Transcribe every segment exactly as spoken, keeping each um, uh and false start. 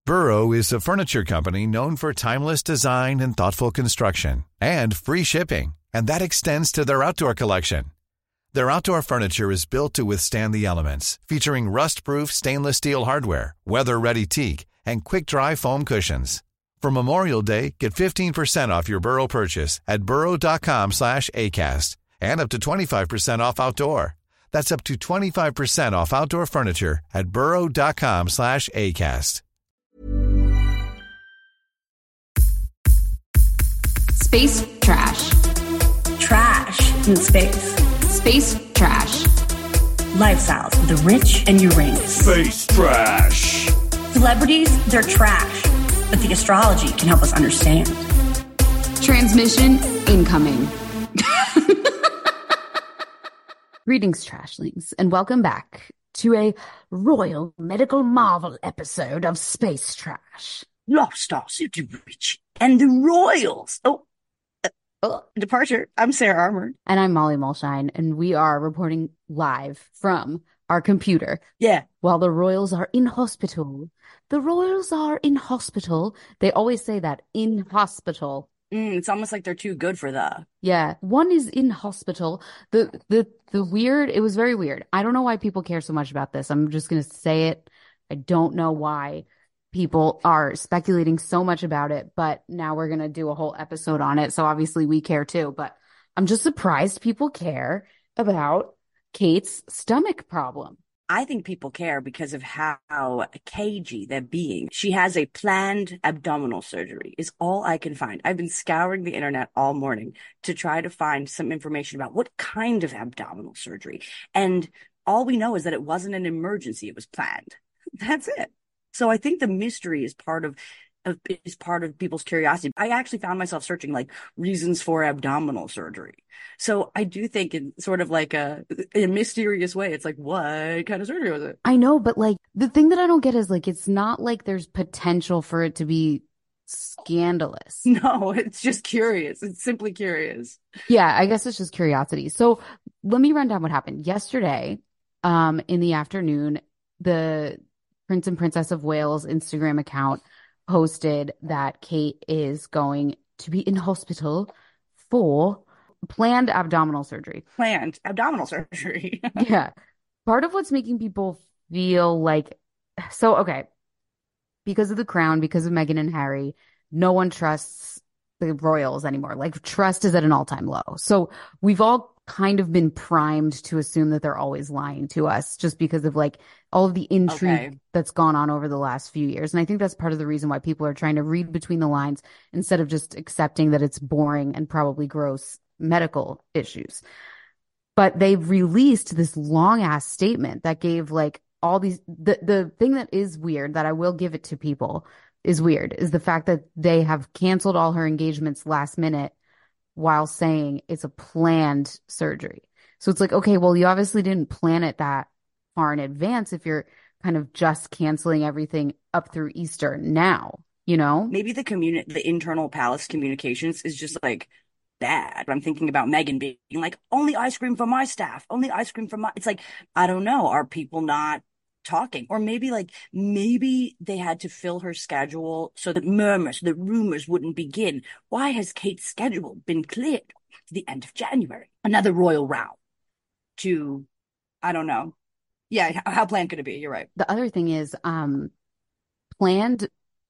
Burrow is a furniture company known for timeless design and thoughtful construction, and free shipping, and that extends to their outdoor collection. Their outdoor furniture is built to withstand the elements, featuring rust-proof stainless steel hardware, weather-ready teak, and quick-dry foam cushions. For Memorial Day, get fifteen percent off your Burrow purchase at burrow.com slash ACAST and up to twenty-five percent off outdoor. That's up to twenty-five percent off outdoor furniture at burrow.com slash ACAST. Space trash. Trash in space. Space trash. Lifestyles of the rich and Uranus. Space trash. Celebrities, they're trash, but the astrology can help us understand. Transmission incoming. Greetings, trashlings, and welcome back to a Royal Medical Marvel episode of Space Trash. Lost Stars of the rich and the royals. Oh, uh, oh, departure. I'm Sarah Armour. And I'm Molly Mulshine, and we are reporting live from our computer. Yeah. While the royals are in hospital. The royals are in hospital. They always say that, in hospital. Mm, it's almost like they're too good for the. Yeah, one is in hospital. The the the weird, it was very weird. I don't know why people care so much about this. I'm just going to say it. I don't know why people are speculating so much about it, but now we're going to do a whole episode on it. So obviously we care too, but I'm just surprised people care about Kate's stomach problem. I think people care because of how cagey they're being. She has a planned abdominal surgery is all I can find. I've been scouring the internet all morning to try to find some information about what kind of abdominal surgery. And all we know is that it wasn't an emergency. It was planned. That's it. So I think the mystery is part of is part of people's curiosity. I actually found myself searching like reasons for abdominal surgery. So I do think in sort of like a, a mysterious way, it's like, what kind of surgery was it? I know, but like the thing that I don't get is like, it's not like there's potential for it to be scandalous. No, it's just curious. It's simply curious. Yeah, I guess it's just curiosity. So let me run down what happened. Yesterday, um, in the afternoon, the Prince and Princess of Wales Instagram account posted that Kate is going to be in hospital for planned abdominal surgery. Planned abdominal surgery. Yeah. Part of what's making people feel like, so, okay, because of the crown, because of Meghan and Harry, no one trusts the royals anymore. Like, trust is at an all-time low. So we've all kind of been primed to assume that they're always lying to us just because of like all of the intrigue okay. that's gone on over the last few years. And I think that's part of the reason why people are trying to read between the lines instead of just accepting that it's boring and probably gross medical issues. But they've released this long ass statement that gave like all these, the, the thing that is weird that I will give it to people is weird is the fact that they have canceled all her engagements last minute while saying it's a planned surgery. So it's like, okay, well, you obviously didn't plan it that far in advance if you're kind of just canceling everything up through Easter now, you know? Maybe the communi- the internal palace communications is just like bad. I'm thinking about Meghan being like, only ice cream for my staff, only ice cream for my, it's like, I don't know. Are people not talking? Or maybe like, maybe they had to fill her schedule so that murmurs, the rumors wouldn't begin. Why has Kate's schedule been cleared to the end of January? Another royal row to, I don't know. Yeah, how planned could it be? You're right. The other thing is, um, planned,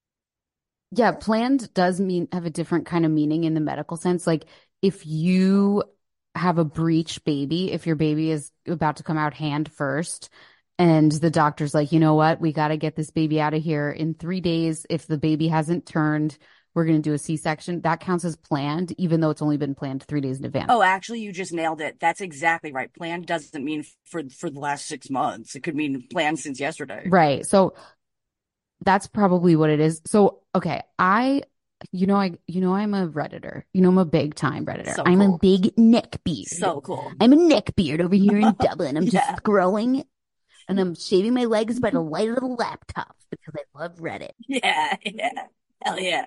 yeah, planned does mean have a different kind of meaning in the medical sense. Like if you have a breech baby, if your baby is about to come out hand first, and the doctor's like, you know what? We got to get this baby out of here in three days. If the baby hasn't turned, we're going to do a C-section. That counts as planned, even though it's only been planned three days in advance. Oh, actually, you just nailed it. That's exactly right. Planned doesn't mean for, for the last six months. It could mean planned since yesterday. Right. So that's probably what it is. So, okay. I, you know, I, you know, I'm a Redditor. You know, I'm a big time Redditor. So I'm cool. a big neckbeard. So cool. I'm a neckbeard over here in Dublin. I'm Yeah. just scrolling. And I'm shaving my legs by the light of the laptop because I love Reddit. Yeah, yeah. Hell yeah.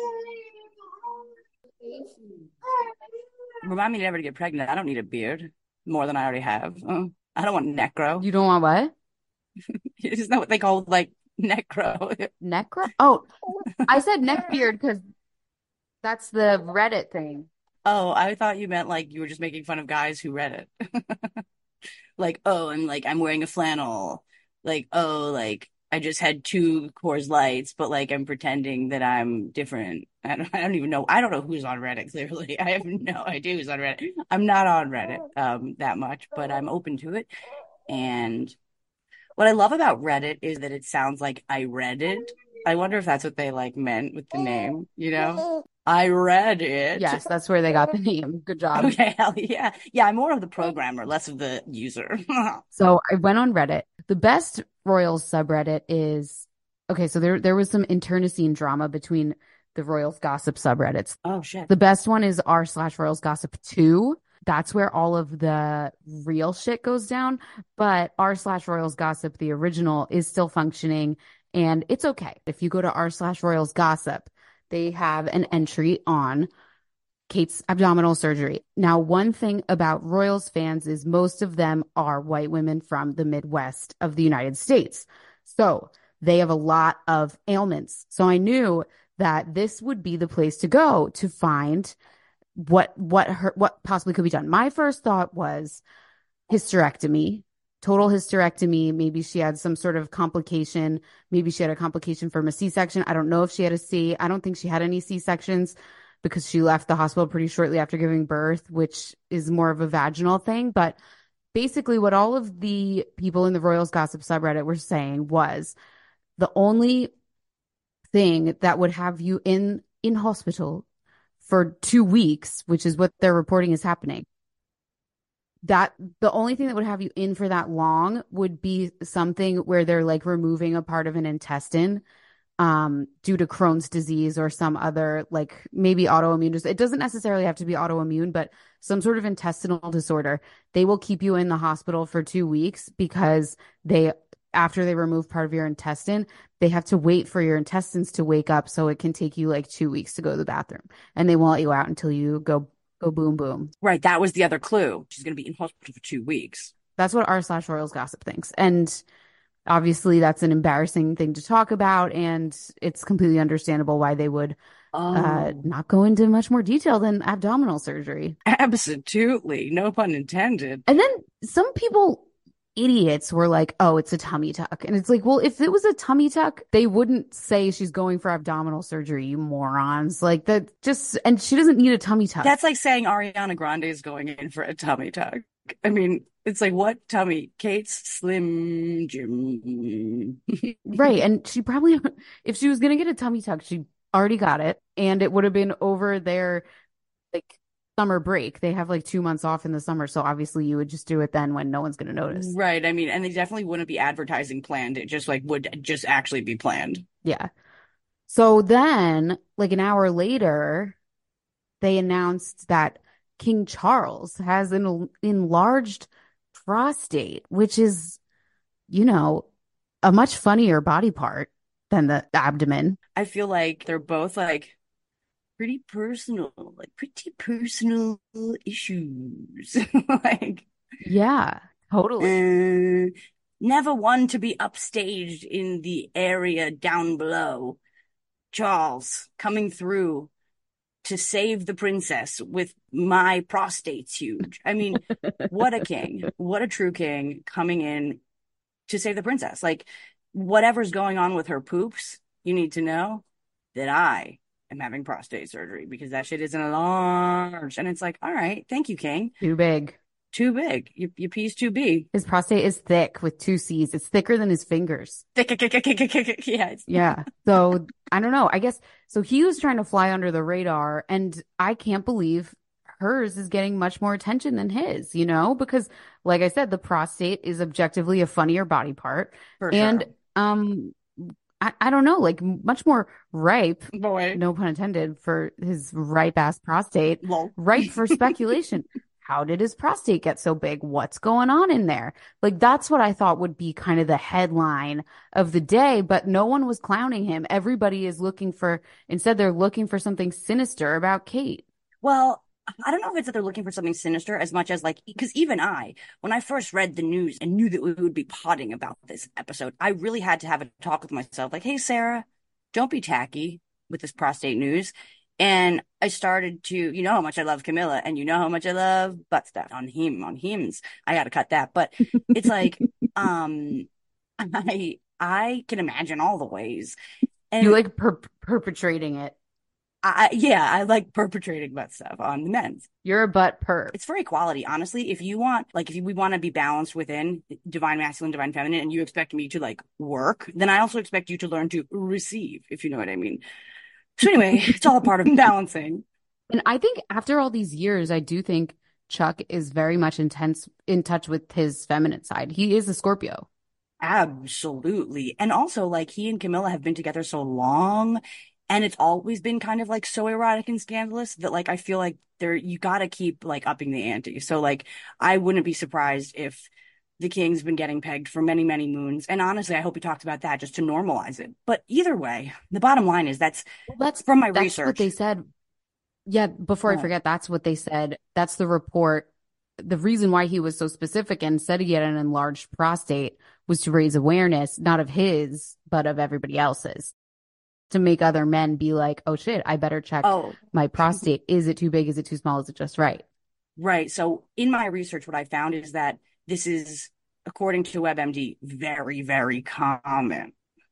Remind me never to get pregnant. I don't need a beard more than I already have. Uh, I don't want neck grow. You don't want what? Isn't that what they call like Necro. Necro? Oh, I said neckbeard because that's the Reddit thing. Oh, I thought you meant like you were just making fun of guys who read it. Like, oh, I'm like I'm wearing a flannel. Like, oh, like I just had two Coors Lights, but like I'm pretending that I'm different. I don't, I don't even know. I don't know who's on Reddit, clearly. I have no idea who's on Reddit. I'm not on Reddit um that much, but I'm open to it. And what I love about Reddit is that it sounds like I read it. I wonder if that's what they like meant with the name, you know? I read it. Yes, that's where they got the name. Good job. Okay, hell yeah. Yeah, I'm more of the programmer, less of the user. So I went on Reddit. The best Royals subreddit is okay. So there there was some internecine drama between the Royals gossip subreddits. Oh shit. The best one is r slash Royals gossip two. That's where all of the real shit goes down. But r slash Royals gossip, the original, is still functioning, and it's okay. If you go to r slash Royals gossip, they have an entry on Kate's abdominal surgery. Now, one thing about Royals fans is most of them are white women from the Midwest of the United States. So they have a lot of ailments. So I knew that this would be the place to go to find what what her what possibly could be done. My first thought was hysterectomy, total hysterectomy. Maybe she had some sort of complication. Maybe she had a complication from a C-section. I don't know if she had a C. I don't think she had any C-sections, because she left the hospital pretty shortly after giving birth, which is more of a vaginal thing. But basically what all of the people in the Royals Gossip subreddit were saying was the only thing that would have you in, in hospital for two weeks, which is what they're reporting is happening, that the only thing that would have you in for that long would be something where they're like removing a part of an intestine um, due to Crohn's disease or some other, like maybe autoimmune. It doesn't necessarily have to be autoimmune, but some sort of intestinal disorder. They will keep you in the hospital for two weeks because they, after they remove part of your intestine, they have to wait for your intestines to wake up. So it can take you like two weeks to go to the bathroom, and they won't let you out until you go, go boom, boom. Right. That was the other clue. She's going to be in hospital for two weeks. That's what r slash Royals gossip thinks. And obviously, that's an embarrassing thing to talk about, and it's completely understandable why they would oh. uh, not go into much more detail than abdominal surgery. Absolutely. No pun intended. And then some people, idiots, were like, oh, it's a tummy tuck. And it's like, well, if it was a tummy tuck, they wouldn't say she's going for abdominal surgery, you morons. Like that just, and she doesn't need a tummy tuck. That's like saying Ariana Grande is going in for a tummy tuck. I mean, it's like, what tummy? Kate's Slim Jim. Right. And she probably, if she was going to get a tummy tuck, she already got it. And it would have been over their like summer break. They have like two months off in the summer. So obviously you would just do it then when no one's going to notice. Right. I mean, and they definitely wouldn't be advertising planned. It just like would just actually be planned. Yeah. So then like an hour later, they announced that King Charles has an enlarged prostate, which is, you know, a much funnier body part than the abdomen. I feel like they're both like pretty personal, like pretty personal issues. Like, yeah, totally. Uh, never one to be upstaged in the area down below. Charles coming through to save the princess with my prostate's huge. I mean, what a king. What a true king coming in to save the princess. Like, whatever's going on with her poops, you need to know that I am having prostate surgery because that shit isn't large. And it's like, all right, thank you, king. Too big. Too big. Your, your P's too big. His prostate is thick with two C's. It's thicker than his fingers. Thick, yeah. Yeah. So I don't know. I guess so. He was trying to fly under the radar, and I can't believe hers is getting much more attention than his, you know, because like I said, the prostate is objectively a funnier body part. For and sure. um I, I don't know, like much more ripe, boy, no pun intended, for his ripe ass prostate. Lol. Ripe for speculation. How did his prostate get so big? What's going on in there? Like, that's what I thought would be kind of the headline of the day, but no one was clowning him. Everybody is looking for, instead, they're looking for something sinister about Kate. Well, I don't know if it's that they're looking for something sinister as much as like, because even I, when I first read the news and knew that we would be potting about this episode, I really had to have a talk with myself like, hey, Sarah, don't be tacky with this prostate news. And I started to, you know how much I love Camilla and you know how much I love butt stuff on him, on hims. I got to cut that. But it's like, um, I, I can imagine all the ways. And You like per perpetrating it. I, yeah, I like perpetrating butt stuff on the men's. You're a butt perp. It's for equality, honestly. If you want, like, if you, we want to be balanced within divine masculine, divine feminine, and you expect me to like work, then I also expect you to learn to receive, if you know what I mean. So anyway, it's all a part of balancing. And I think after all these years, I do think Chuck is very much intense in touch with his feminine side. He is a Scorpio. Absolutely. And also, like, he and Camilla have been together so long, and it's always been kind of like so erotic and scandalous that, like, I feel like there you got to keep like upping the ante. So, like, I wouldn't be surprised if the king's been getting pegged for many, many moons. And honestly, I hope he talked about that just to normalize it. But either way, the bottom line is that's Well, that's from my that's research. what they said. Yeah, before I Oh. forget, that's what they said. That's the report. The reason why he was so specific and said he had an enlarged prostate was to raise awareness, not of his, but of everybody else's. To make other men be like, oh shit, I better check Oh, my prostate. Is it too big? Is it too small? Is it just right? right. So in my research, what I found is that this is, according to WebMD, very, very common.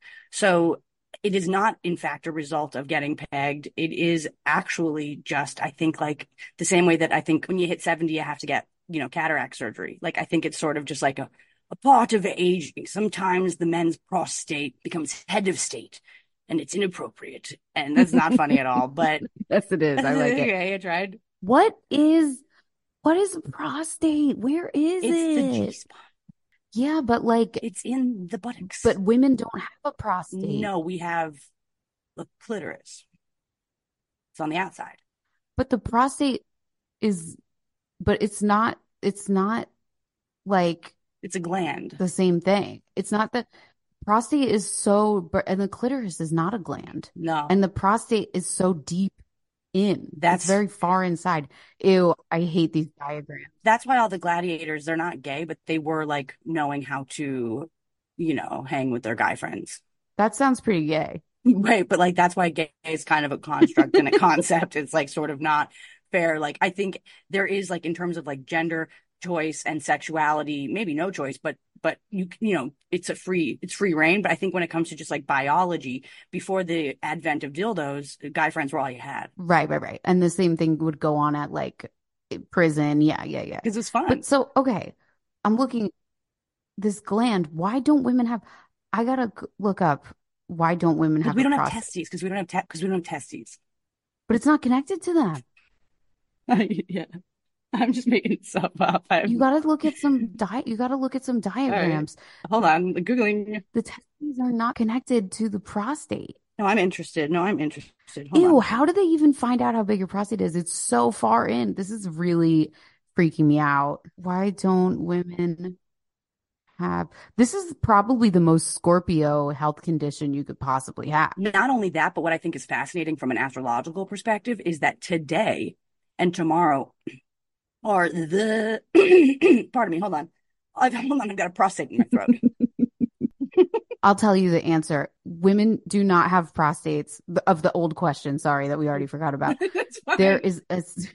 So it is not, in fact, a result of getting pegged. It is actually just, I think, like the same way that I think when you hit seventy, you have to get, you know, cataract surgery. Like, I think it's sort of just like a, a part of aging. Sometimes the men's prostate becomes head of state and it's inappropriate. And that's not funny at all. But Yes, it is. I like it. okay, I tried. What is what is prostate? Where is It's the it? G spot. Yeah, but like, It's in the buttocks. but women don't have a prostate. no, we have the clitoris. It's on the outside. But the prostate is, but it's not, it's not like It's a gland. the same thing. It's not that prostate is so, but- and the clitoris is not a gland. No. And the prostate is so deep in. That's- It's very far inside. Ew, I hate these diagrams. That's why all the gladiators, they're not gay, but they were like knowing how to, you know, hang with their guy friends. That sounds pretty gay. Right. But like, that's why gay is kind of a construct and a concept. It's like sort of not fair. Like, I think there is, like, in terms of like gender choice and sexuality, maybe no choice, but but you you know, it's a free it's free reign. But I think when it comes to just like biology, before the advent of dildos, guy friends were all you had. Right, right, right. And the same thing would go on at like prison. Yeah, yeah, yeah. Because it's fun. But so, okay, I'm looking this gland. Why don't women have? I gotta c- look up. Why don't women have we a don't have prostate? testes because we don't have te- because we don't have testes. But it's not connected to them. Yeah, I'm just making stuff up. I, You gotta look at some di You gotta look at some diagrams. hold on, googling. The testes are not connected to the prostate. No, I'm interested. No, I'm interested. Hold Ew, on. how do they even find out how big your prostate is? It's so far in. This is really freaking me out. Why don't women have this is probably the most Scorpio health condition you could possibly have. Not only that, but what I think is fascinating from an astrological perspective is that today and tomorrow are the pardon me, hold on. I've hold on, I've got a prostate in my throat. I'll tell you the answer. Women do not have prostates th- of the old question, sorry, that we already forgot about. That's fine. There is a s-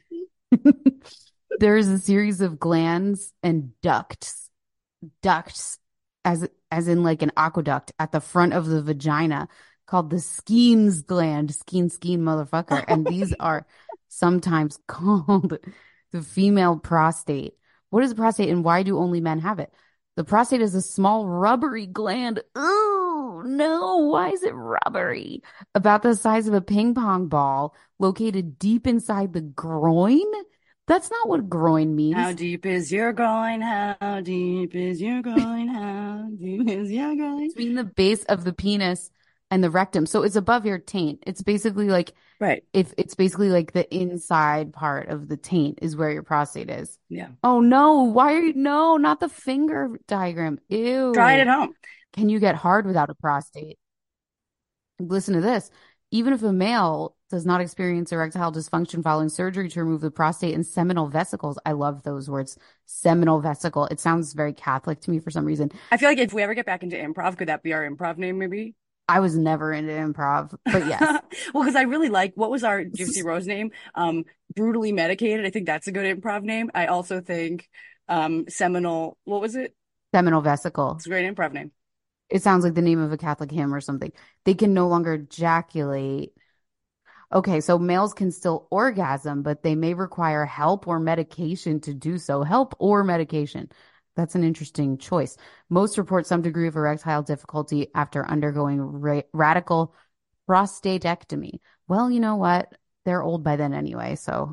there is a series of glands and ducts. Ducts as as in like an aqueduct at the front of the vagina called the Skene's gland, Skene Skene motherfucker. And these are sometimes called the female prostate. What is a prostate and why do only men have it? The prostate is a small rubbery gland. Ooh, no, why is it rubbery? About the size of a ping pong ball, located deep inside the groin. That's not what groin means. How deep is your groin? How deep is your groin? How deep is your groin? Between the base of the penis and the rectum. So it's above your taint. It's basically like Right. if it's basically like the inside part of the taint is where your prostate is. Yeah. Oh no, why are you no, not the finger diagram. Ew. Try it at home. Can you get hard without a prostate? Listen to this. Even if a male does not experience erectile dysfunction following surgery to remove the prostate and seminal vesicles. I love those words. Seminal vesicle. It sounds very Catholic to me for some reason. I feel like if we ever get back into improv, could that be our improv name maybe? I was never into improv, but yes. Well, because I really like, what was our Gypsy Rose name? Um, Brutally Medicated. I think that's a good improv name. I also think um, Seminal, what was it? Seminal vesicle. It's a great improv name. It sounds like the name of a Catholic hymn or something. They can no longer ejaculate. Okay, so males can still orgasm, but they may require help or medication to do so. Help or medication. That's an interesting choice. Most report some degree of erectile difficulty after undergoing ra- radical prostatectomy. Well, you know what? They're old by then anyway, so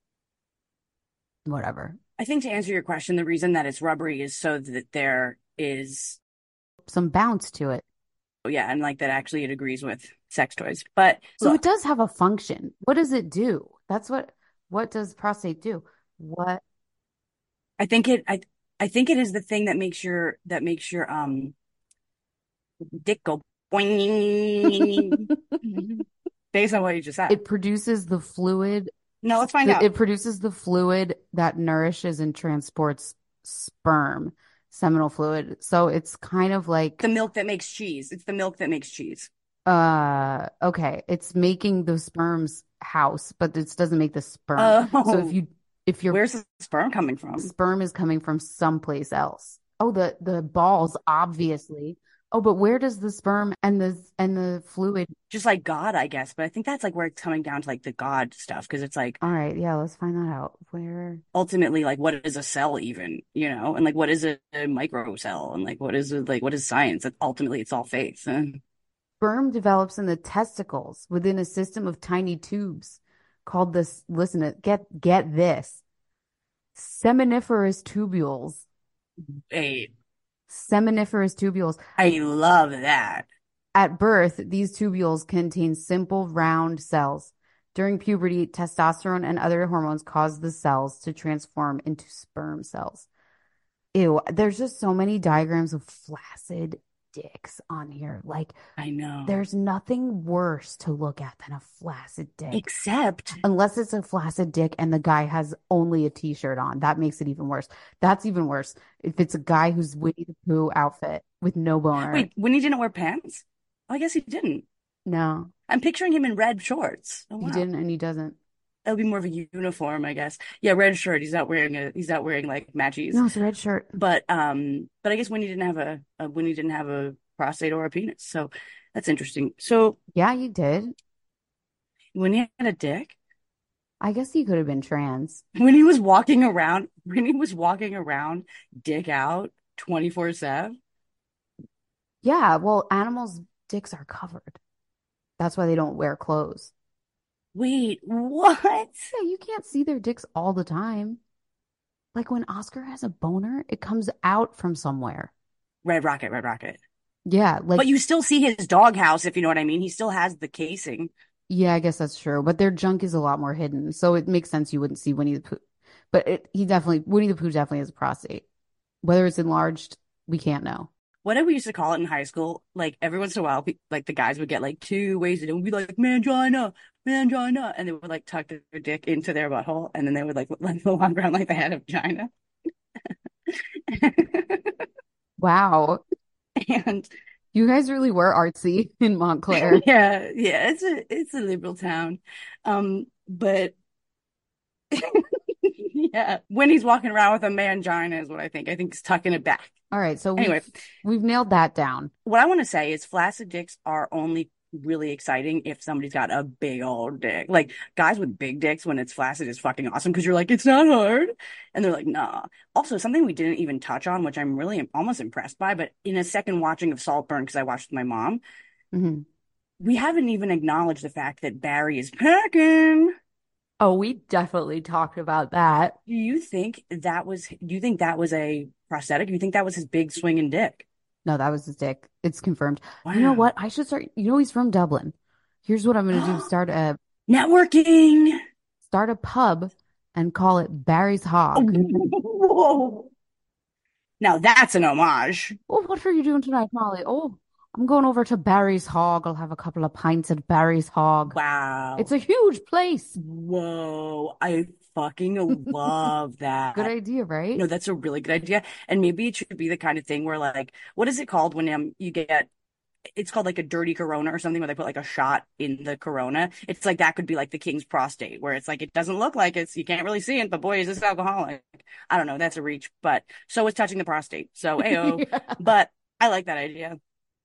whatever. I think to answer your question, the reason that it's rubbery is so that there is some bounce to it. Yeah, and like that actually it agrees with sex toys. But so look, it does have a function. What does it do? That's what what does prostate do? What I think it I I think it is the thing that makes your that makes your um dick go boing based on what you just said. It produces the fluid. No, let's find it, out. It produces the fluid that nourishes and transports sperm, seminal fluid. So it's kind of like the milk that makes cheese. It's the milk that makes cheese. Uh, okay. It's making the sperm's house, but it doesn't make the sperm. Oh. So if you if you're where's the sperm coming from? Sperm is coming from someplace else. Oh, the the balls, obviously. Oh, but where does the sperm and the and the fluid? Just like God, I guess. But I think that's like where it's coming down to like the God stuff, because it's like, all right, yeah, let's find that out. Where ultimately, like, what is a cell even, you know, and like what is a, a micro cell, and like what is it, like what is science? Ultimately, it's all faith. Sperm develops in the testicles within a system of tiny tubes called this. Listen to get get this. Seminiferous tubules. Wait. Seminiferous tubules. I love that. At birth, these tubules contain simple round cells. During puberty, testosterone and other hormones cause the cells to transform into sperm cells. Ew, there's just so many diagrams of flaccid dicks on here. Like, I know. There's nothing worse to look at than a flaccid dick. Except unless it's a flaccid dick and the guy has only a t-shirt on. That makes it even worse. That's even worse if it's a guy who's Winnie the Pooh outfit with no boner. Wait, Winnie didn't wear pants? Oh, I guess he didn't. No. I'm picturing him in red shorts. Oh, wow. He didn't and he doesn't. That'll be more of a uniform, I guess. Yeah, red shirt. He's not wearing a he's not wearing like matchies. No, it's a red shirt. But um but I guess Winnie didn't have a, a Winnie didn't have a prostate or a penis. So that's interesting. So yeah, you did. When he had a dick? I guess he could have been trans. When he was walking around, when he was walking around, dick out twenty-four seven? Yeah, well, animals' dicks are covered. That's why they don't wear clothes. Wait, what? Yeah, you can't see their dicks all the time. Like when Oscar has a boner, it comes out from somewhere. Red Rocket, Red Rocket. Yeah, like but you still see his doghouse, if you know what I mean. He still has the casing. Yeah, I guess that's true. But their junk is a lot more hidden, so it makes sense you wouldn't see Winnie the Pooh. But it, he definitely Winnie the Pooh definitely has a prostate. Whether it's enlarged, we can't know. What did we used to call it in high school? Like every once in a while, like the guys would get like too wasted and would be like mangina, mangina, and they would like tuck their dick into their butthole, and then they would like like walk around like they had a vagina. Wow. And you guys really were artsy in Montclair. Yeah, yeah, it's a it's a liberal town. Um, but yeah, when he's walking around with a mangina is what I think. I think he's tucking it back. All right, so anyway, we've, we've nailed that down. What I want to say is flaccid dicks are only really exciting if somebody's got a big old dick. Like guys with big dicks, when it's flaccid, is fucking awesome because you're like, it's not hard, and they're like, nah. Also, something we didn't even touch on, which I'm really almost impressed by, but in a second watching of Saltburn, because I watched with my mom, mm-hmm. we haven't even acknowledged the fact that Barry is packing. Oh, we definitely talked about that. Do you think that was? Do you think that was a prosthetic? Do you think that was his big swinging dick? No, that was his dick. It's confirmed. Wow. You know what? I should start. You know, he's from Dublin. Here's what I'm going to do. Start a networking. Start a pub and call it Barry's Hog. Whoa. Now that's an homage. Oh, what are you doing tonight, Molly? Oh, I'm going over to Barry's Hog. I'll have a couple of pints at Barry's Hog. Wow. It's a huge place. Whoa. I fucking love that. Good idea, right? No, that's a really good idea. And maybe it should be the kind of thing where like, what is it called when um you get it's called like a dirty Corona or something where they put like a shot in the Corona. It's like that could be like the king's prostate where it's like it doesn't look like it's you can't really see it, but boy, is this alcoholic. I don't know, that's a reach, but so is touching the prostate. So ayo. Yeah. But I like that idea.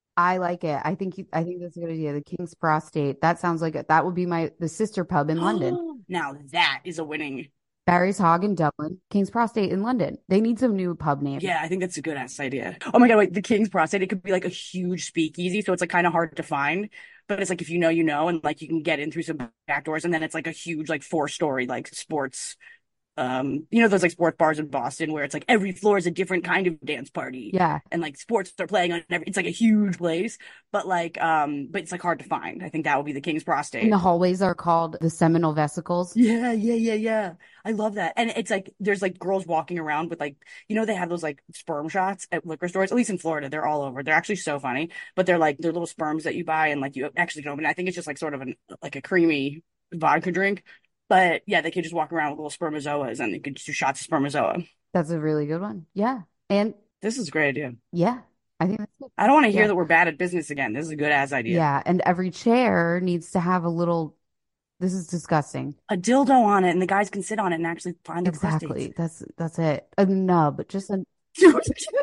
I like it. I think you, I think that's a good idea. The King's Prostate. That sounds like it. That would be my the sister pub in London. Now that is a winning. Barry's Hog in Dublin, King's Prostate in London. They need some new pub names. Yeah, I think that's a good ass idea. Oh my God, wait, the King's Prostate, it could be like a huge speakeasy, so it's like kind of hard to find. But it's like if you know, you know, and like you can get in through some back doors, and then it's like a huge, like four story, like sports, um, you know, those like sports bars in Boston where it's like every floor is a different kind of dance party. Yeah. And like sports are playing on every, it's like a huge place, but like, um, but it's like hard to find. I think that would be the King's Prostate. And the hallways are called the Seminole Vesicles. Yeah, yeah, yeah, yeah. I love that. And it's like there's like girls walking around with like, you know, they have those like sperm shots at liquor stores, at least in Florida. They're all over. They're actually so funny, but they're like they're little sperms that you buy and like you actually can open it. I think it's just like sort of an like a creamy vodka drink. But yeah, they could just walk around with little spermazoas and they could just do shots of spermazoa. That's a really good one. Yeah. And This is a great idea. yeah, I think that's good. I don't want to hear Yeah. that we're bad at business again. This is a good ass idea. Yeah. And every chair needs to have a little, this is disgusting. A dildo on it and the guys can sit on it and actually find their Exactly. prostates. That's, that's it. A nub, just a, Yeah.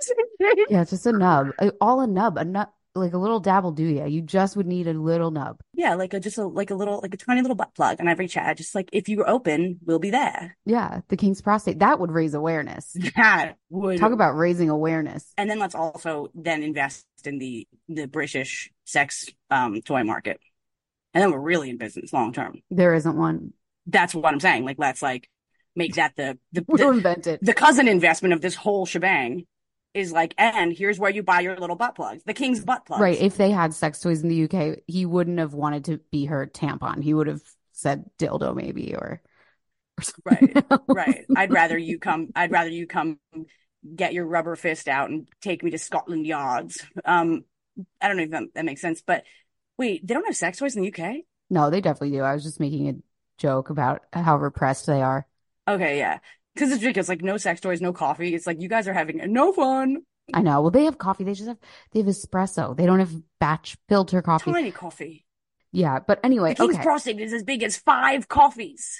yeah, just a nub. Uh, All a nub, a nub, like a little dabble do ya. You just would need a little nub. Yeah, like a just a like a little like a tiny little butt plug on every chat. Just like if you're open, we'll be there. Yeah. The King's Prostate. That would raise awareness. That would Talk about raising awareness. and then let's also then invest in the the British sex um toy market. And then we're really in business long term. There isn't one. That's what I'm saying. Like let's like make that the the We'll the, invent it. the cousin investment of this whole shebang is like, and here's where you buy your little butt plugs, the King's butt plugs. Right. If they had sex toys in the U K, he wouldn't have wanted to be her tampon. He would have said dildo maybe or, or something Right, else. right. I'd rather you come. I'd rather you come get your rubber fist out and take me to Scotland Yards. Um, I don't know if that, that makes sense, but wait, they don't have sex toys in the U K? No, they definitely do. I was just making a joke about how repressed they are. Okay, yeah. Because it's ridiculous. Like no sex toys, no coffee. It's like you guys are having no fun. I know. Well, they have coffee. They just have they have espresso. They don't have batch filter coffee. Tiny coffee. Yeah, but anyway, The King's okay. prostate is as big as five coffees.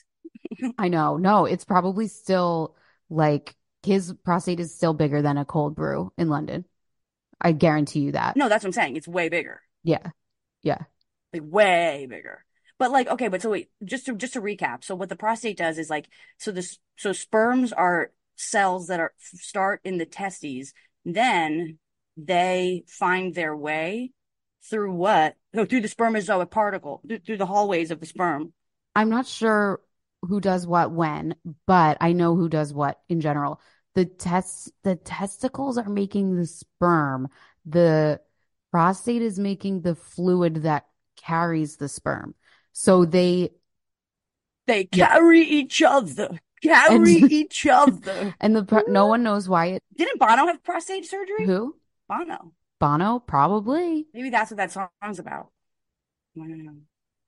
I know. No, it's probably still like his prostate is still bigger than a cold brew in London. I guarantee you that. No, that's what I'm saying. It's way bigger. Yeah. Yeah. Like way bigger. But like, okay, but so wait, just to just to recap. So what the prostate does is like, so this, so sperms are cells that are start in the testes, then they find their way through what? No, through the spermazoa particle, through, through the hallways of the sperm. I'm not sure who does what when, but I know who does what in general. The tests, the testicles are making the sperm. The prostate is making the fluid that carries the sperm. So they They Yeah. carry each other, carry And- each other. and the pro- no one knows why it. Didn't Bono have prostate surgery? Who? Bono. Bono? Probably. Maybe that's what that song's about. I don't know.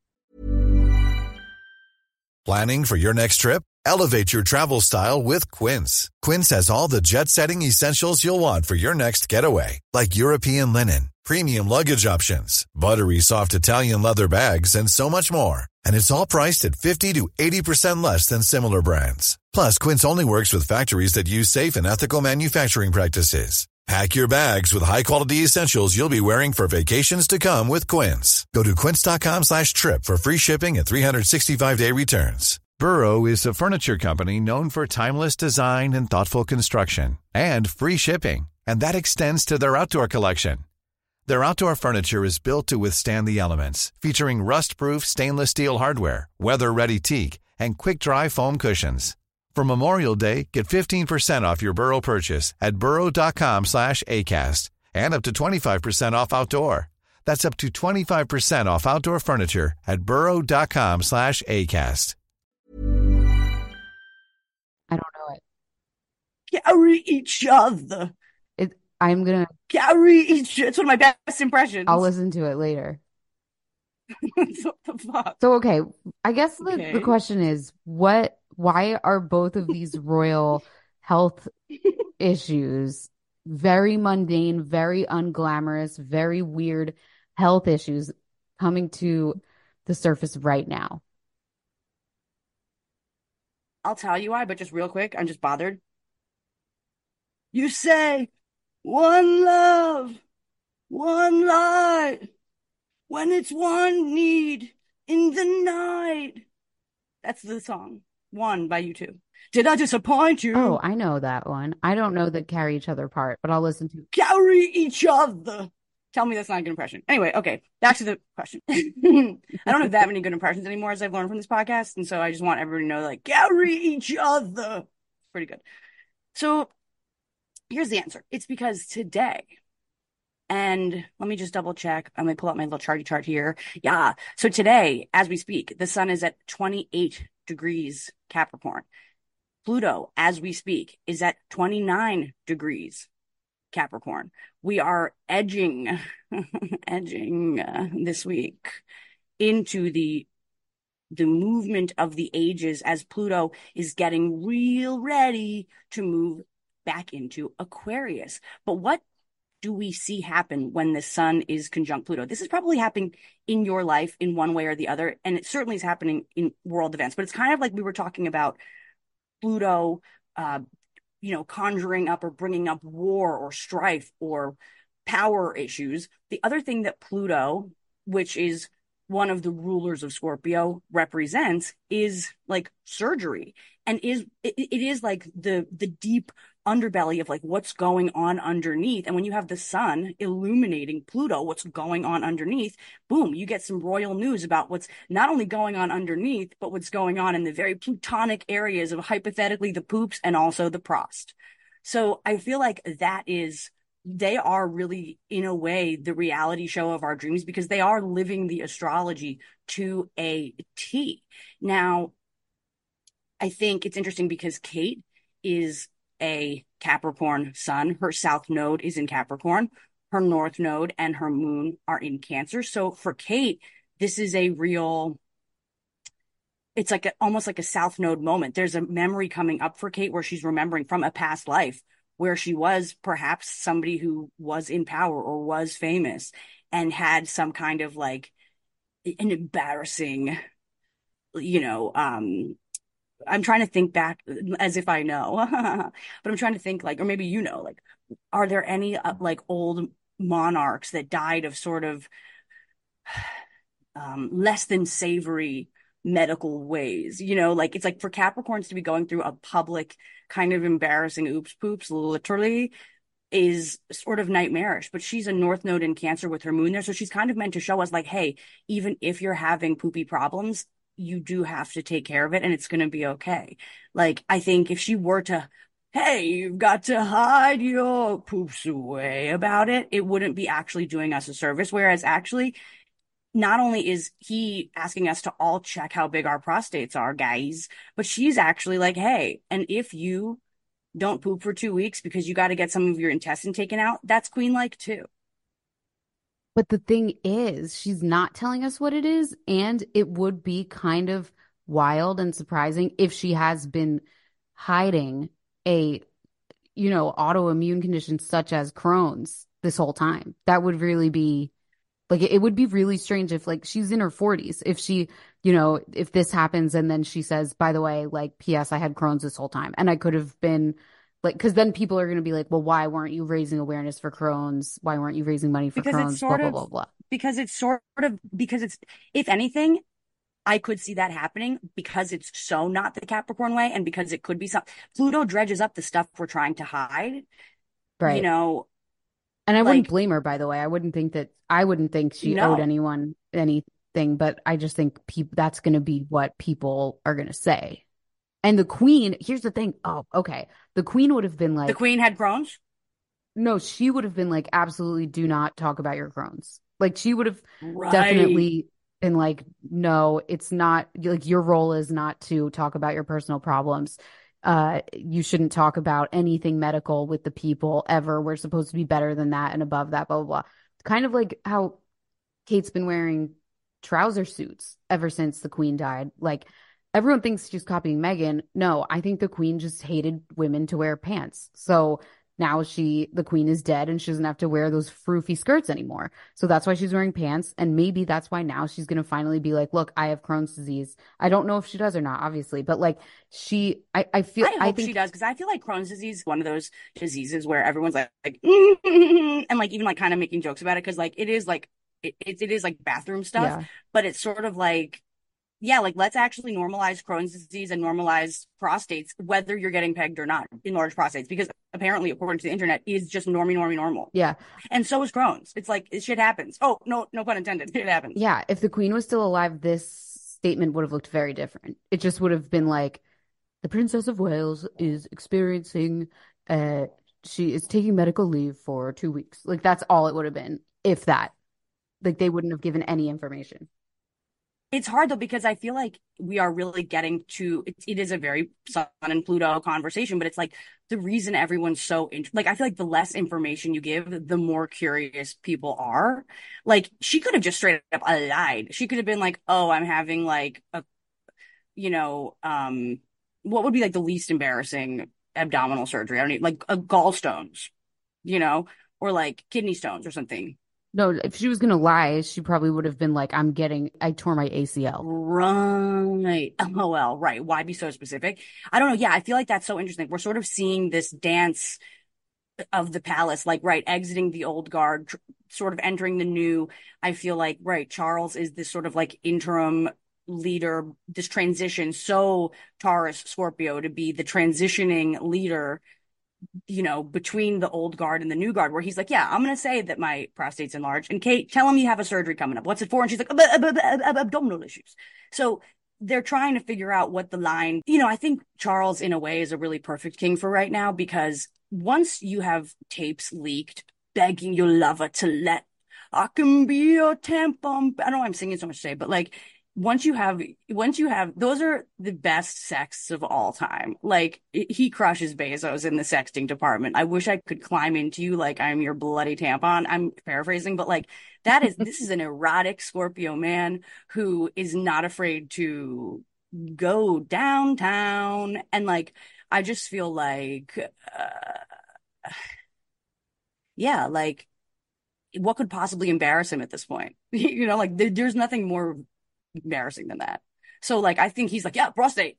Planning for your next trip? Elevate your travel style with Quince. Quince has all the jet-setting essentials you'll want for your next getaway, like European linen, premium luggage options, buttery soft Italian leather bags, and so much more. And it's all priced at fifty to eighty percent less than similar brands. Plus, Quince only works with factories that use safe and ethical manufacturing practices. Pack your bags with high-quality essentials you'll be wearing for vacations to come with Quince. Go to quince.com slash trip for free shipping and three sixty-five day returns. Burrow is a furniture company known for timeless design and thoughtful construction, and free shipping, and that extends to their outdoor collection. Their outdoor furniture is built to withstand the elements, featuring rust-proof stainless steel hardware, weather-ready teak, and quick-dry foam cushions. For Memorial Day, get fifteen percent off your Burrow purchase at burrow.com slash ACAST and up to twenty-five percent off outdoor. That's up to twenty-five percent off outdoor furniture at burrow.com slash ACAST. I don't know it. Carry each other. It I'm gonna, Carry each. It's one of my best impressions. I'll listen to it later. What the fuck? So, okay, I guess the, the Okay. question is what, why are both of these royal health issues very mundane, very unglamorous, very weird health issues coming to the surface right now? I'll tell you why, but just real quick, I'm just bothered. You say one love, one light, when it's one need in the night. That's the song. One by U two. Did I disappoint Oh, you? I know that one. I don't know that carry each other apart, but I'll listen to. Carry each other. Tell me that's not a good impression. Anyway, okay, back to the question. I don't have that many good impressions anymore, as I've learned from this podcast, and so I just want everyone to know, like, carry each other. Pretty good. So here's the answer. It's because today, and let me just double check. I'm gonna pull out my little charty chart here. Yeah. So today, as we speak, the sun is at twenty-eight degrees Capricorn. Pluto, as we speak, is at twenty-nine degrees Capricorn. We are edging, edging uh, this week into the the movement of the ages as Pluto is getting real ready to move back into Aquarius. But what do we see happen when the sun is conjunct Pluto? This is probably happening in your life in one way or the other, and it certainly is happening in world events. But it's kind of like we were talking about Pluto, uh, you know, conjuring up or bringing up war or strife or power issues. The other thing that Pluto, which is one of the rulers of Scorpio, represents is like surgery, and is it, it is like the the deep underbelly of like what's going on underneath. And when you have the sun illuminating Pluto, what's going on underneath, boom, you get some royal news about what's not only going on underneath, but what's going on in the very plutonic areas of hypothetically the poops and also the prost. So I feel like that is, they are really, in a way, the reality show of our dreams, because they are living the astrology to a T. Now, I think it's interesting because Kate is a Capricorn sun. Her south node is in Capricorn. Her north node and her moon are in Cancer. So for Kate, this is a real, it's like a, almost like a south node moment. There's a memory coming up for Kate where she's remembering from a past life where she was perhaps somebody who was in power or was famous and had some kind of like an embarrassing, you know, um, I'm trying to think back as if I know, but I'm trying to think like, or maybe you know, like, are there any uh, like old monarchs that died of sort of um, less than savory medical ways? You know, like it's like for Capricorns to be going through a public kind of embarrassing oops poops, literally, is sort of nightmarish. But she's a north node in Cancer with her moon there, so she's kind of meant to show us like, hey, even if you're having poopy problems, you do have to take care of it and it's going to be okay. Like, I think if she were to, hey, you've got to hide your poops away about it, it wouldn't be actually doing us a service. Whereas actually, not only is he asking us to all check how big our prostates are, guys, but she's actually like, hey, and if you don't poop for two weeks because you got to get some of your intestine taken out, that's queen-like too. But the thing is, she's not telling us what it is, and it would be kind of wild and surprising if she has been hiding a, you know, autoimmune condition such as Crohn's this whole time. That would really be like, it would be really strange if like she's in her forties. If she, you know, if this happens and then she says, by the way, like, P S I had Crohn's this whole time and I could have been like, because then people are going to be like, well, why weren't you raising awareness for Crohn's? Why weren't you raising money for Because it's Crohn's? Blah, sort blah, of, blah, blah. because it's sort of, because it's, if anything, I could see that happening because it's so not the Capricorn way and because it could be some, Pluto dredges up the stuff we're trying to hide, you Right. know, And I wouldn't like, blame her, by the way. I wouldn't think that, I wouldn't think she owed no. anyone anything, but I just think people, that's going to be what people are going to say. And the queen, here's the thing. Oh, okay. The queen would have been The like, queen had Crohn's? no, she would have been like, absolutely do not talk about your Crohn's. Like, she would have Right. definitely been like, no, it's not, like, your role is not to talk about your personal problems. Uh, you shouldn't talk about anything medical with the people ever. We're supposed to be better than that and above that, blah, blah, blah. Kind of like how Kate's been wearing trouser suits ever since the Queen died. Like, everyone thinks she's copying Meghan. No, I think the Queen just hated women to wear pants. So now she, the Queen is dead and she doesn't have to wear those froofy skirts anymore. So that's why she's wearing pants. And maybe that's why now she's going to finally be like, look, I have Crohn's disease. I don't know if she does or not, obviously, but like she, I, I feel, I hope I think she does, because I feel like Crohn's disease is one of those diseases where everyone's like, like and like even like kind of making jokes about it, because like it is like it, it, it is like bathroom stuff, Yeah. but it's sort of like, yeah, like let's actually normalize Crohn's disease and normalize prostates, whether you're getting pegged or not, enlarged prostates, because apparently, according to the internet, is just normie, normie, normal. Yeah. And so is Crohn's. It's like, it shit happens. Oh, no, no pun intended. It happens. Yeah. If the Queen was still alive, this statement would have looked very different. It just would have been like, the Princess of Wales is experiencing, uh, she is taking medical leave for two weeks. Like, that's all it would have been, if that. Like, they wouldn't have given any information. It's hard though, because I feel like we are really getting to it, it is a very Sun and Pluto conversation, but it's like the reason everyone's so int- like I feel like the less information you give, the more curious people are. Like, she could have just straight up lied. She could have been like, "Oh, I'm having like a, you know, um, what would be like the least embarrassing abdominal surgery? I don't need like a gallstones, you know, or like kidney stones or something." No, if she was going to lie, she probably would have been like, I'm getting, I tore my A C L. Right. Oh, well, right. Why be so specific? I don't know. Yeah, I feel like that's so interesting. We're sort of seeing this dance of the palace, like, right, exiting the old guard, tr- sort of entering the new. I feel like, right, Charles is this sort of like interim leader, this transition. So Taurus, Scorpio to be the transitioning leader, you know, between the old guard and the new guard, where he's like, yeah, I'm going to say that my prostate's enlarged. And Kate, tell him you have a surgery coming up. What's it for? And she's like, ab- ab- ab- ab- abdominal issues. So they're trying to figure out what the line, you know, I think Charles in a way is a really perfect king for right now, because once you have tapes leaked begging your lover to let, I can be your tampon. I don't know why I'm singing so much today, but like, once you have, once you have, those are the best sex of all time. Like, he crushes Bezos in the sexting department. I wish I could climb into you like I'm your bloody tampon. I'm paraphrasing, but like, that is, this is an erotic Scorpio man who is not afraid to go downtown. And like, I just feel like, uh, yeah, like, what could possibly embarrass him at this point? You know, like, there, there's nothing more embarrassing than that. So like, I think he's like, yeah, prostate.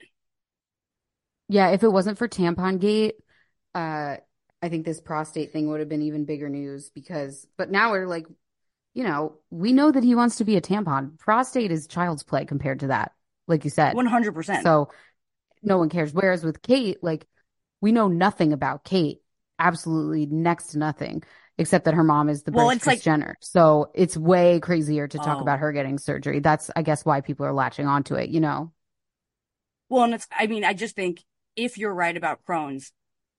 Yeah, if it wasn't for Tampon Gate, uh, I think this prostate thing would have been even bigger news because, but now we're like, you know, we know that he wants to be a tampon. Prostate is child's play compared to that, like you said. one hundred percent. So no one cares. Whereas with Kate, like, we know nothing about Kate, absolutely next to nothing, except that her mom is the Well, British it's Kris like- Jenner. So it's way crazier to talk Oh. about her getting surgery. That's, I guess, why people are latching onto it, you know? Well, and it's, I mean, I just think if you're right about Crohn's,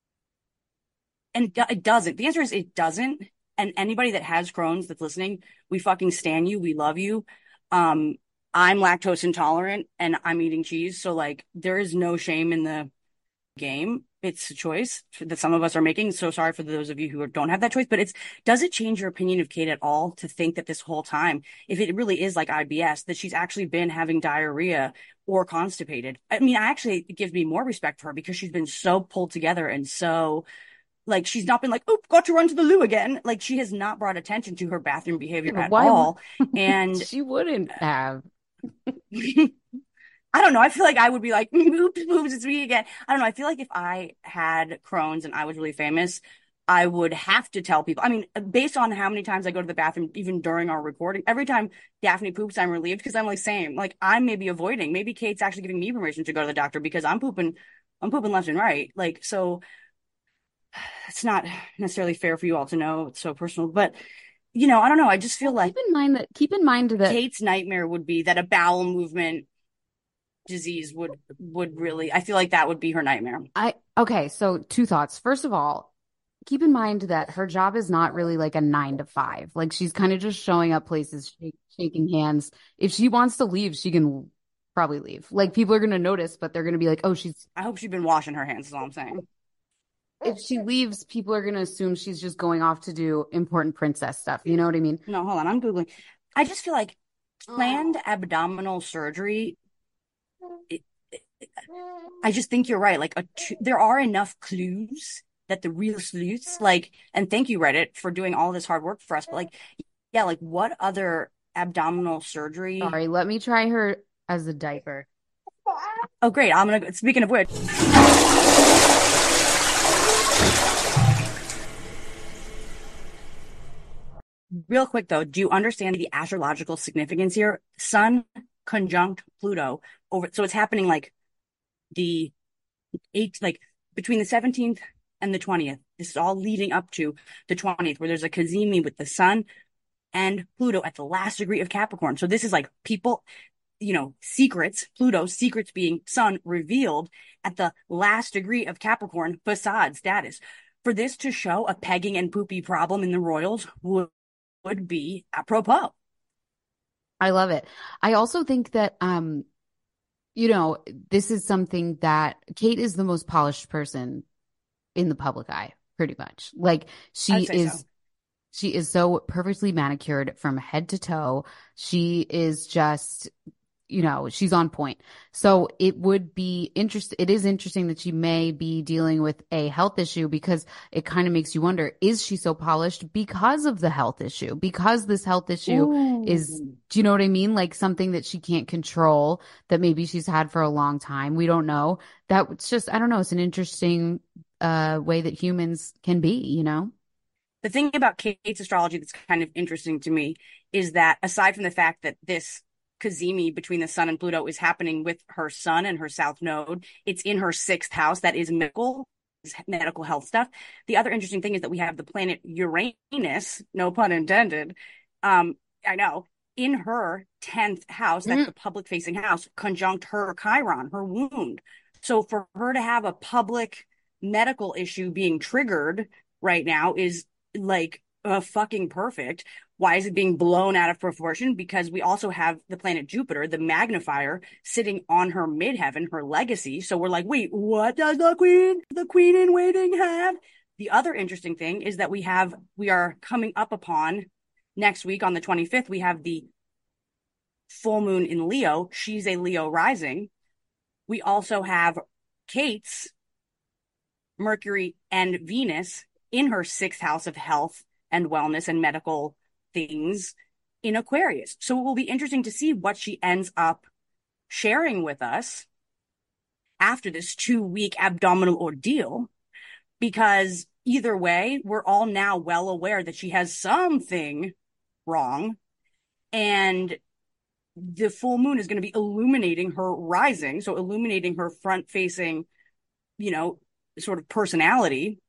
and it do- it doesn't, the answer is it doesn't. And anybody that has Crohn's that's listening, we fucking stan you. We love you. Um, I'm lactose intolerant and I'm eating cheese. So like, there is no shame in the game. It's a choice that some of us are making. So sorry for those of you who don't have that choice, but it's, does it change your opinion of Kate at all to think that this whole time, if it really is like I B S, that she's actually been having diarrhea or constipated? I mean, I actually, it gives me more respect for her because she's been so pulled together and so, like, she's not been like, oh, got to run to the loo again. Like, she has not brought attention to her bathroom behavior Yeah, at why would- all. And She wouldn't have. I don't know. I feel like I would be like, oops, oops, it's me again. I don't know. I feel like if I had Crohn's and I was really famous, I would have to tell people. I mean, based on how many times I go to the bathroom, even during our recording, every time Daphne poops, I'm relieved because I'm like, same. Like, I'm maybe avoiding. Maybe Kate's actually giving me permission to go to the doctor because I'm pooping, I'm pooping left and right. Like, so it's not necessarily fair for you all to know. It's so personal, but you know, I don't know. I just feel like Keep in mind that, keep in mind that Kate's nightmare would be that a bowel movement disease would would really, I feel like that would be her nightmare. I, okay, so two thoughts. First of all, keep in mind that her job is not really like a nine to five. Like, she's kind of just showing up places, shake, shaking hands. If she wants to leave, she can probably leave. Like, people are going to notice, but they're going to be like, oh, she's, I hope she's been washing her hands, is all I'm saying. if she leaves, people are going to assume she's just going off to do important princess stuff. You know what I mean? No, hold on. I'm Googling. I just feel like planned abdominal surgery, it, it, I just think you're right. Like, a, there are enough clues that the real sleuths, like, and thank you, Reddit, for doing all this hard work for us. But, like, yeah, like, what other abdominal surgery? Sorry, let me try her as a diaper. Oh, great. I'm going to, speaking of which. Real quick, though, do you understand the astrological significance here? Sun conjunct Pluto over, so it's happening like the eight, like between the seventeenth and the twentieth. This is all leading up to the twentieth, where there's a cazimi with the Sun and Pluto at the last degree of Capricorn. So this is like people, you know, secrets, Pluto's secrets being Sun revealed at the last degree of Capricorn facade status. For this to show a pegging and poopy problem in the royals would, would be apropos. I love it. I also think that, um, you know, this is something that Kate is the most polished person in the public eye, pretty much. Like, she is, so. she is so perfectly manicured from head to toe. She is just, you know, she's on point. So it would be interesting. It is interesting that she may be dealing with a health issue, because it kind of makes you wonder, is she so polished because of the health issue? Because this health issue Ooh. is, do you know what I mean? Like, something that she can't control, that maybe she's had for a long time. We don't know. That's just, I don't know. It's an interesting uh, way that humans can be, you know? The thing about Kate's astrology that's kind of interesting to me is that, aside from the fact that this cazimi between the Sun and Pluto is happening with her Sun and her South Node, it's in her sixth house. That is medical, medical health stuff. The other interesting thing is that we have the planet Uranus, no pun intended. Um, I know, in her tenth house, that's mm. the public facing house, conjunct her Chiron, her wound. So for her to have a public medical issue being triggered right now is like uh, fucking perfect. Why is it being blown out of proportion? Because we also have the planet Jupiter, the magnifier, sitting on her midheaven, her legacy. So we're like, wait, what does the queen, the queen in waiting have? The other interesting thing is that we have, we are coming up upon next week on the twenty-fifth, we have the full moon in Leo. She's a Leo rising. We also have Kate's Mercury and Venus in her sixth house of health and wellness and medical things in Aquarius. So it will be interesting to see what she ends up sharing with us after this two-week abdominal ordeal, because either way, we're all now well aware that she has something wrong, and the full moon is going to be illuminating her rising, so illuminating her front-facing, you know, sort of personality.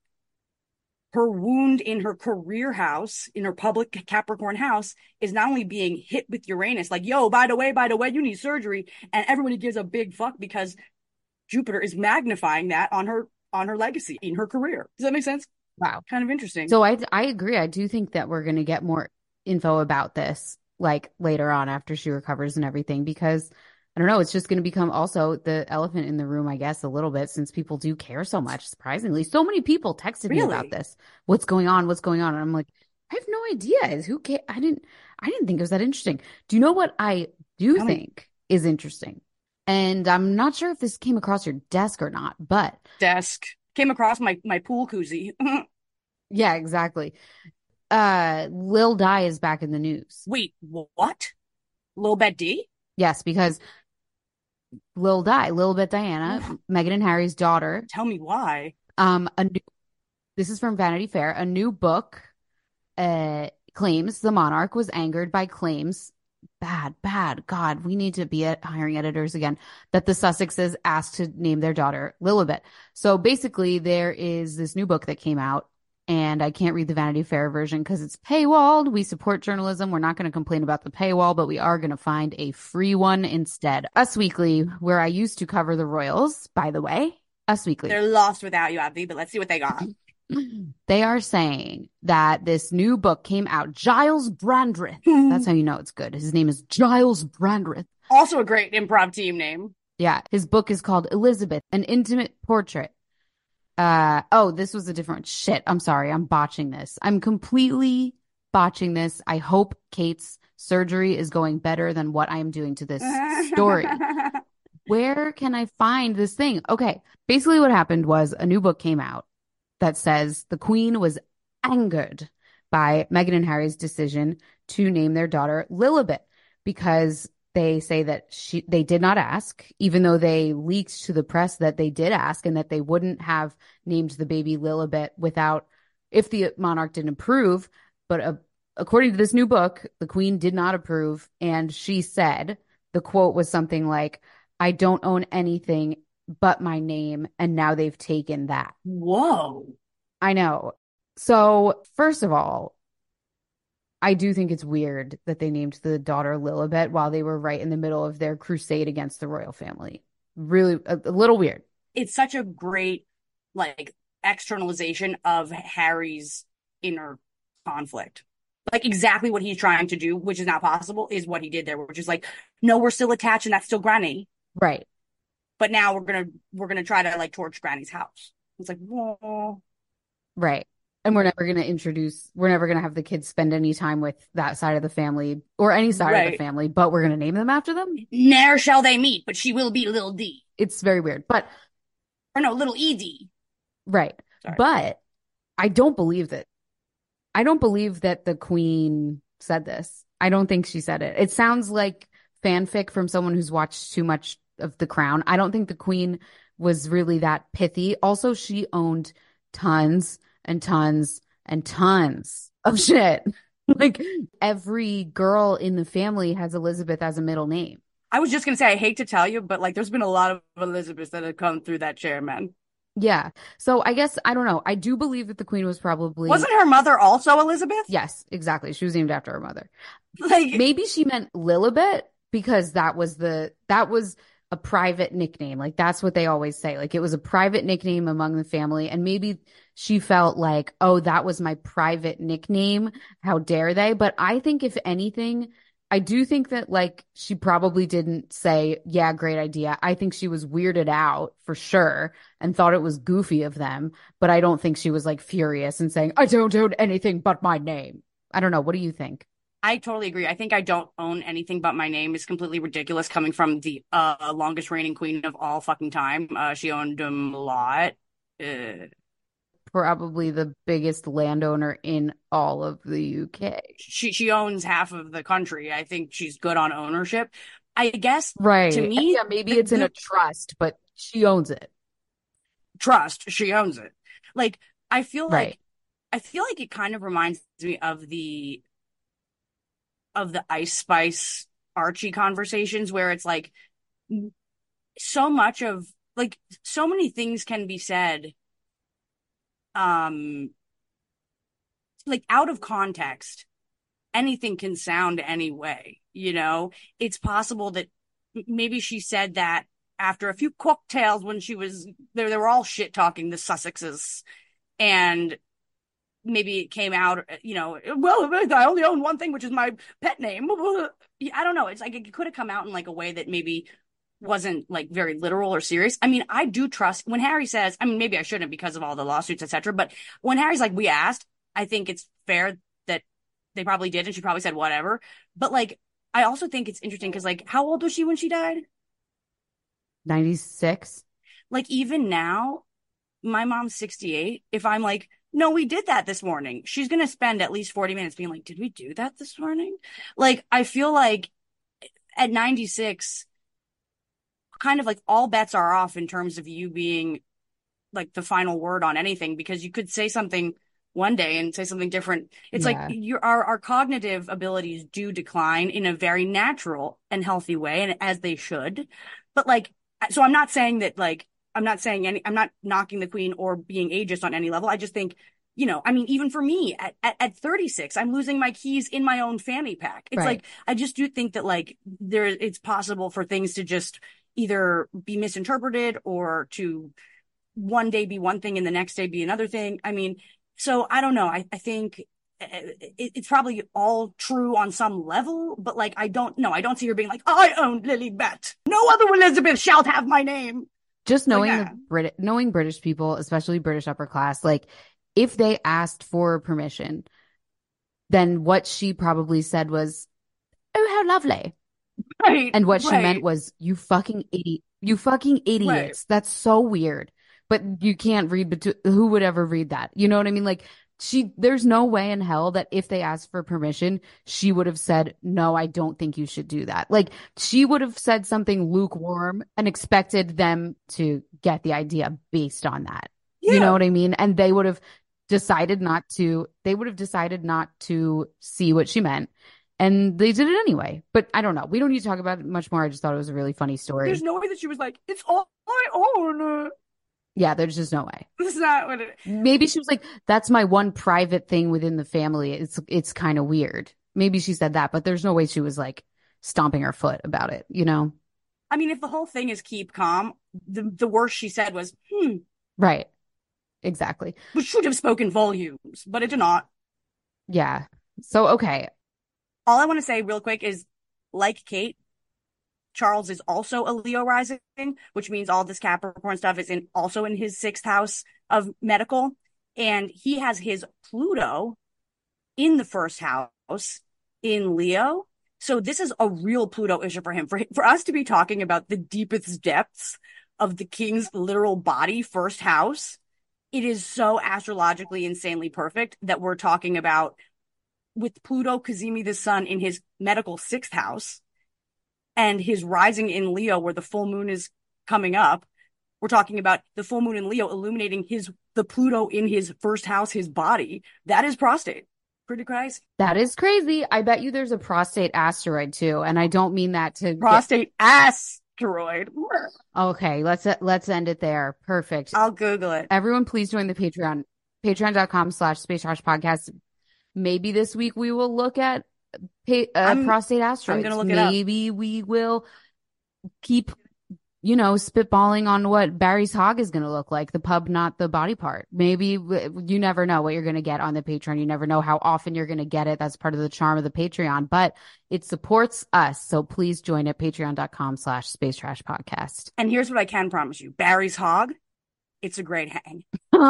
Her wound in her career house, in her public Capricorn house, is not only being hit with Uranus, like, yo, by the way, by the way, you need surgery. And everybody gives a big fuck because Jupiter is magnifying that on her, on her legacy, in her career. Does that make sense? Wow. Kind of interesting. So I, I agree. I do think that we're going to get more info about this, like, later on after she recovers and everything, because I don't know, it's just going to become also the elephant in the room, I guess, a little bit, since people do care so much, surprisingly. So many people texted really? me about this. What's going on? What's going on? And I'm like, I have no idea. Is who cares? I didn't, I didn't think it was that interesting. Do you know what I do Tell think me. is interesting? And I'm not sure if this came across your desk or not, but desk came across my, my pool koozie. Yeah, exactly. Uh, Lil Di is back in the news. Wait, what? Lil Bet D? Yes, because Lil Di, Lilibet Diana, Meghan and Harry's daughter. Tell me why. Um, a new, this is from Vanity Fair. A new book uh, claims the monarch was angered by claims, bad, bad, God, we need to be at hiring editors again, that the Sussexes asked to name their daughter Lilibet. So basically, there is this new book that came out, and I can't read the Vanity Fair version because it's paywalled. We support journalism. We're not going to complain about the paywall, but we are going to find a free one instead. Us Weekly, where I used to cover the royals, by the way. Us Weekly. They're lost without you, Abby, but let's see what they got. They are saying that this new book came out. Giles Brandreth. That's how you know it's good. His name is Giles Brandreth. Also a great improv team name. Yeah. His book is called Elizabeth, An Intimate Portrait. Uh, oh, this was a different shit. I'm sorry. I'm botching this. I'm completely botching this. I hope Kate's surgery is going better than what I am doing to this story. Where can I find this thing? Okay. Basically what happened was a new book came out that says the Queen was angered by Meghan and Harry's decision to name their daughter Lilibet because they say that she they did not ask, even though they leaked to the press that they did ask and that they wouldn't have named the baby Lilibet without if the monarch didn't approve. But uh, according to this new book, the Queen did not approve, and she said the quote was something like, "I don't own anything but my name, and now they've taken that." Whoa. I know. So first of all, I do think it's weird that they named the daughter Lilibet while they were right in the middle of their crusade against the royal family. Really, a, a little weird. It's such a great, like, externalization of Harry's inner conflict. Like, exactly what he's trying to do, which is not possible, is what he did there, which is like, no, we're still attached and that's still Granny. Right. But now we're gonna we're gonna try to, like, torch Granny's house. It's like, whoa. Right. And we're never going to introduce, we're never going to have the kids spend any time with that side of the family or any side Right. of the family, but we're going to name them after them. Ne'er shall they meet, but she will be Lil D. It's very weird, but. Or no, Little Edie. Right. Sorry. But I don't believe that. I don't believe that the Queen said this. I don't think she said it. It sounds like fanfic from someone who's watched too much of The Crown. I don't think the Queen was really that pithy. Also, she owned tons and tons and tons of shit. Like, every girl in the family has Elizabeth as a middle name. I was just going to say, I hate to tell you, but, like, there's been a lot of Elizabeths that have come through that chair, man. Yeah. So I guess, I don't know. I do believe that the Queen was probably. Wasn't her mother also Elizabeth? Yes, exactly. She was named after her mother. Like, maybe she meant Lilibet because that was the, that was a private nickname. Like, that's what they always say. Like, it was a private nickname among the family. And maybe she felt like, oh, that was my private nickname. How dare they? But I think if anything, I do think that, like, she probably didn't say, yeah, great idea. I think she was weirded out for sure and thought it was goofy of them. But I don't think she was, like, furious and saying, I don't own anything but my name. I don't know. What do you think? I totally agree. I think I don't own anything but my name is completely ridiculous coming from the uh, longest reigning queen of all fucking time. Uh, she owned um, a lot. Uh, Probably the biggest landowner in all of the U K. She she owns half of the country. I think she's good on ownership. I guess, right. To me, yeah, maybe it's in a trust, but she owns it. Trust, she owns it. Like, I feel like right. I feel like it kind of reminds me of the of the Ice Spice Archie conversations where it's like so much of like so many things can be said um like out of context. Anything can sound any way, you know. It's possible that maybe she said that after a few cocktails when she was there they were all shit talking the Sussexes, and maybe it came out, you know, well, I only own one thing, which is my pet name. I don't know. It's like it could have come out in like a way that maybe wasn't like very literal or serious. I mean, I do trust when Harry says, I mean, maybe I shouldn't because of all the lawsuits, et cetera. But when Harry's like, we asked, I think it's fair that they probably did. And she probably said whatever. But like, I also think it's interesting because like, how old was she when she died? ninety-six. Like, even now, my mom's sixty-eight. If I'm like, no, we did that this morning, she's going to spend at least forty minutes being like, did we do that this morning? Like, I feel like at ninety-six, kind of like all bets are off in terms of you being like the final word on anything, because you could say something one day and say something different. It's yeah. like your our, our cognitive abilities do decline in a very natural and healthy way, and as they should. But like, so I'm not saying that like, I'm not saying any, I'm not knocking the Queen or being ageist on any level. I just think, you know, I mean, even for me at, at, at thirty-six, I'm losing my keys in my own fanny pack. It's right. like, I just do think that like there, it's possible for things to just either be misinterpreted or to one day be one thing and the next day be another thing. I mean, so I don't know. I, I think it, it's probably all true on some level, but like, I don't know. I don't see her being like, I own Lilibet. No other Elizabeth shall have my name. Just knowing oh, yeah. the Brit, knowing British people, especially British upper class, like if they asked for permission, then what she probably said was, "Oh, how lovely." Right. And what she right. meant was, "You fucking idiot. You fucking idiots." Right. That's so weird. But you can't read between, who would ever read that? You know what I mean? Like she, there's no way in hell that if they asked for permission, she would have said, "No, I don't think you should do that." Like she would have said something lukewarm and expected them to get the idea based on that. Yeah. You know what I mean? And they would have decided not to, they would have decided not to see what she meant. And they did it anyway. But I don't know. We don't need to talk about it much more. I just thought it was a really funny story. There's no way that she was like, "It's all I own." Yeah, there's just no way. That's not what it is. Maybe she was like, "That's my one private thing within the family. It's it's kind of weird." Maybe she said that, but there's no way she was like stomping her foot about it, you know? I mean, if the whole thing is keep calm, the, the worst she said was, hmm. Right. Exactly. Which should have spoken volumes, but it did not. Yeah. So, okay. All I want to say real quick is, like Kate, Charles is also a Leo rising, which means all this Capricorn stuff is in also in his sixth house of medical. And he has his Pluto in the first house in Leo. So this is a real Pluto issue for him. For, for us to be talking about the deepest depths of the king's literal body, first house, it is so astrologically insanely perfect that we're talking about with Pluto, Cazimi the sun in his medical sixth house, and his rising in Leo, where the full moon is coming up. We're talking about the full moon in Leo illuminating his the Pluto in his first house, his body. That is prostate. Pretty crazy. That is crazy. I bet you there's a prostate asteroid too, and I don't mean that to prostate get... asteroid. Okay, let's let's end it there. Perfect. I'll Google it. Everyone, please join the Patreon. Patreon.com slash Space Trash Podcast. Maybe this week we will look at uh, prostate asteroids. I'm gonna look it Maybe up. we will keep, you know, spitballing on what Barry's hog is going to look like, the pub, not the body part. Maybe you never know what you're going to get on the Patreon. You never know how often you're going to get it. That's part of the charm of the Patreon, but it supports us. So please join at patreon.com slash Space Trash Podcast. And here's what I can promise you. Barry's hog, it's a great hang.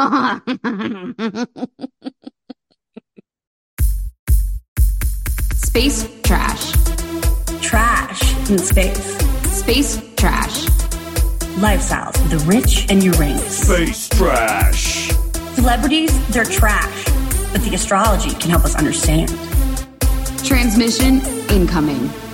Space trash. Trash in space. Space trash. Lifestyles for the rich and Uranus. Space trash. Celebrities, they're trash, but the astrology can help us understand. Transmission incoming.